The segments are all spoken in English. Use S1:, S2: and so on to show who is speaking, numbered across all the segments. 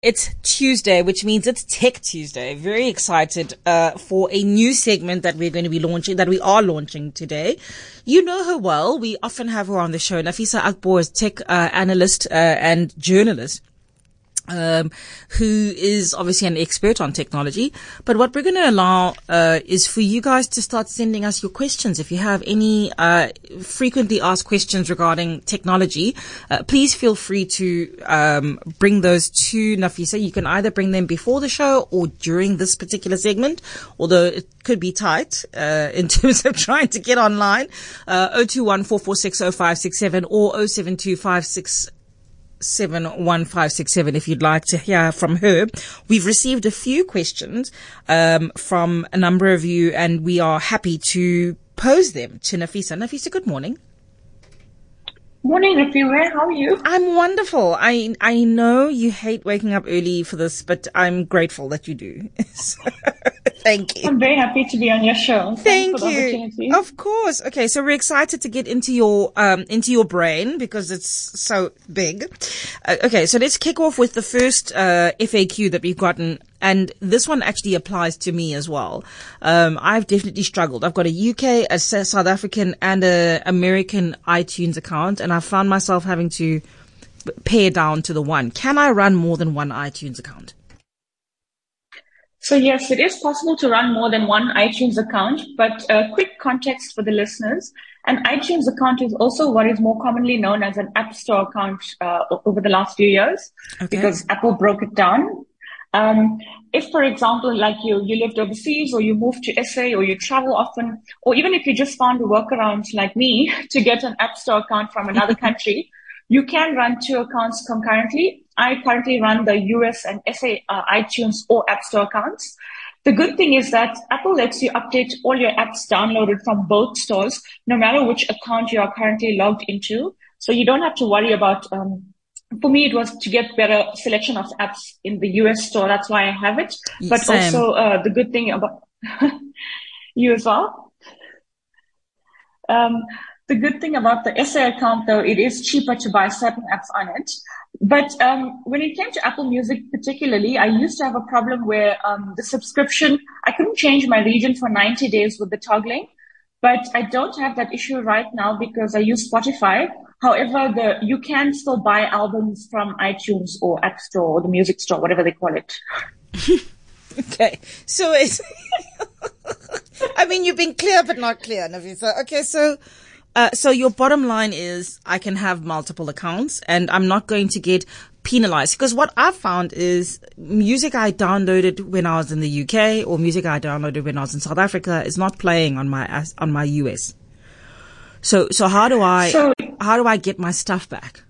S1: It's Tuesday, which means it's Tech Tuesday. Very excited for a new segment that we're going to be launching, that we are launching today. You know her well. We often have her on the show. Nafisa Akbor is tech analyst and journalist. Who is obviously an expert on technology. But what we're going to allow is for you guys to start sending us your questions. If you have any frequently asked questions regarding technology, please feel free to bring those to Nafisa. You can either bring them before the show or during this particular segment, although it could be tight in terms of trying to get online. 021 446 0567 or 072 71567 if you'd like to hear from her. We've received a few questions from a number of you, and we are happy to pose them to Nafisa. Nafisa, good morning.
S2: Morning, Rafiwa. How are you?
S1: I'm wonderful. I know you hate waking up early for this, but I'm grateful that you do. Thank you.
S2: I'm very happy to be on your show.
S1: Thank
S2: for the
S1: you.
S2: opportunity.
S1: Of course. Okay, so we're excited to get into your brain because it's so big. Okay, so let's kick off with the first FAQ that we've gotten, and this one actually applies to me as well. I've definitely struggled. I've got a UK, a South African, and a American iTunes account, and I found myself having to pare down to the one. Can I run more than one iTunes account?
S2: So yes, it is possible to run more than one iTunes account, but quick context for the listeners. An iTunes account is also what is more commonly known as an App Store account over the last few years, because Apple broke it down. If, for example, like you lived overseas or you moved to SA or you travel often, or even if you just found a workaround like me to get an App Store account from another country, you can run two accounts concurrently. I currently run the US and SA iTunes or App Store accounts. The good thing is that Apple lets you update all your apps downloaded from both stores, no matter which account you are currently logged into. So you don't have to worry about, for me, it was to get better selection of apps in the US store. That's why I have it. But
S1: Same.
S2: also the good thing about you as well. The good thing about the SA account, though, it is cheaper to buy certain apps on it. But when it came to Apple Music particularly, I used to have a problem where the subscription, I couldn't change my region for 90 days with the toggling. But I don't have that issue right now because I use Spotify. However, you can still buy albums from iTunes or App Store or the Music Store, whatever they call it.
S1: Okay, so it's I mean, you've been clear but not clear, Nafisa. Okay, so your bottom line is I can have multiple accounts and I'm not going to get penalized, because what I've found is music I downloaded when I was in the UK or music I downloaded when I was in South Africa is not playing on my US. So how do I get my stuff back?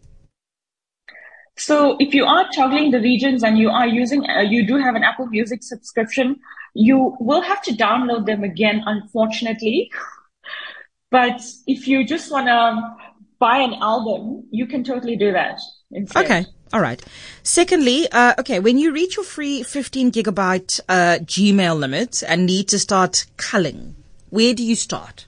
S2: So if you are toggling the regions and you are using, you do have an Apple Music subscription, you will have to download them again, unfortunately. But if you just want to buy an album, you can totally do that instead.
S1: Okay. All right. Secondly, when you reach your free 15 gigabyte Gmail limit and need to start culling, where do you start?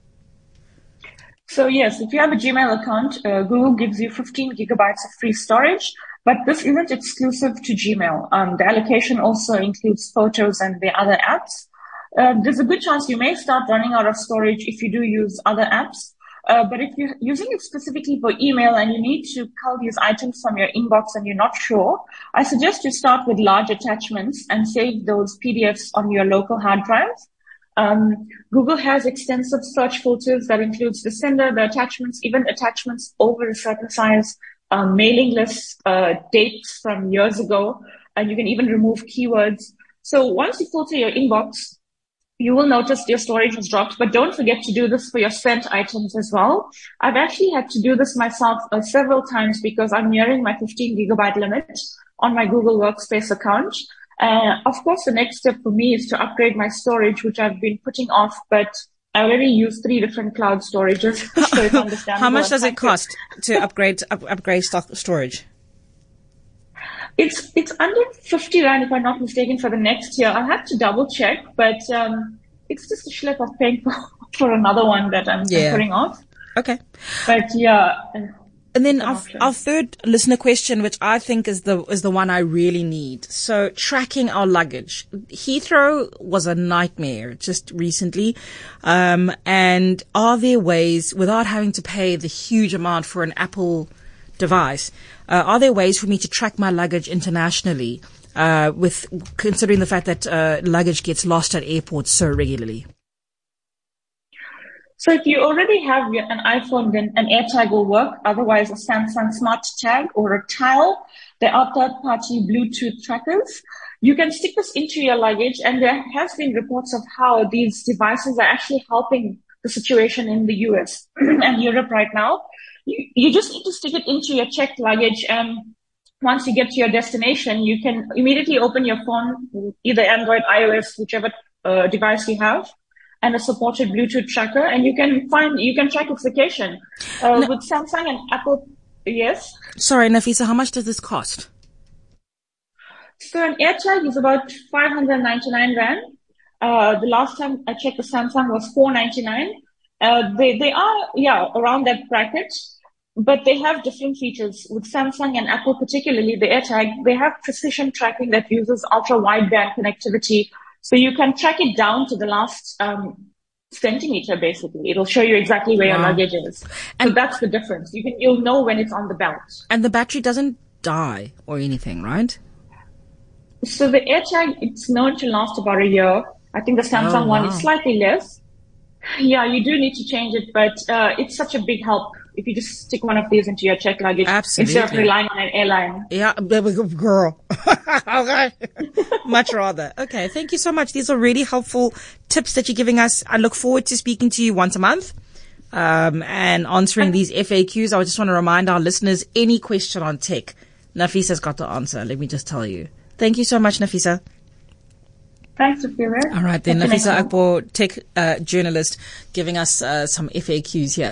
S2: So yes, if you have a Gmail account, Google gives you 15 gigabytes of free storage, but this isn't exclusive to Gmail. The allocation also includes photos and the other apps. There's a good chance you may start running out of storage if you do use other apps. But if you're using it specifically for email and you need to cull these items from your inbox and you're not sure, I suggest you start with large attachments and save those PDFs on your local hard drives. Google has extensive search filters that includes the sender, the attachments, even attachments over a certain size, mailing lists, dates from years ago, and you can even remove keywords. So once you filter your inbox, you will notice your storage has dropped, but don't forget to do this for your sent items as well. I've actually had to do this myself several times because I'm nearing my 15 gigabyte limit on my Google Workspace account. Of course, the next step for me is to upgrade my storage, which I've been putting off, but I already use 3 different cloud storages, so it's understandable.
S1: How much does it cost to upgrade storage?
S2: It's under 50 Rand, if I'm not mistaken, for the next year. I'll have to double check, but it's just a schlep of paying for another one that I'm putting off.
S1: Okay.
S2: But yeah.
S1: And then our third listener question, which I think is the one I really need. So tracking our luggage. Heathrow was a nightmare just recently. And are there ways, without having to pay the huge amount for an Apple device, are there ways for me to track my luggage internationally, with considering the fact that luggage gets lost at airports so regularly?
S2: So if you already have an iPhone, then an AirTag will work. Otherwise, a Samsung Smart Tag or a Tile. There are third-party Bluetooth trackers. You can stick this into your luggage, and there has been reports of how these devices are actually helping the situation in the US and Europe right now. You just need to stick it into your checked luggage, and once you get to your destination, you can immediately open your phone, either Android, iOS, whichever device you have, and a supported Bluetooth tracker, and you can track its location. With Samsung and Apple, yes?
S1: Sorry, Nafisa, how much does this cost?
S2: So an AirTag is about 599 Rand. The last time I checked, the Samsung was 499. They are, around that bracket, but they have different features. With Samsung and Apple, particularly the AirTag, they have precision tracking that uses ultra-wideband connectivity. So you can track it down to the last centimeter, basically. It'll show you exactly where your luggage is. And so that's the difference. You'll know when it's on the belt. And
S1: the battery doesn't die or anything, right?
S2: So the AirTag, it's known to last about a year. I think the Samsung one is slightly less. Yeah, you do need to change it, but it's such a big help if you just stick one of these into your checked luggage.
S1: Absolutely.
S2: Instead of relying on an airline.
S1: Yeah, girl. Okay. Much rather. Okay, thank you so much. These are really helpful tips that you're giving us. I look forward to speaking to you once a month and answering these FAQs. I just want to remind our listeners, any question on tech, Nafisa's got the answer. Let me just tell you. Thank you so much, Nafisa.
S2: Thanks, Sophia.
S1: All right, then. Nafisa Akbor, tech journalist, giving us some FAQs here.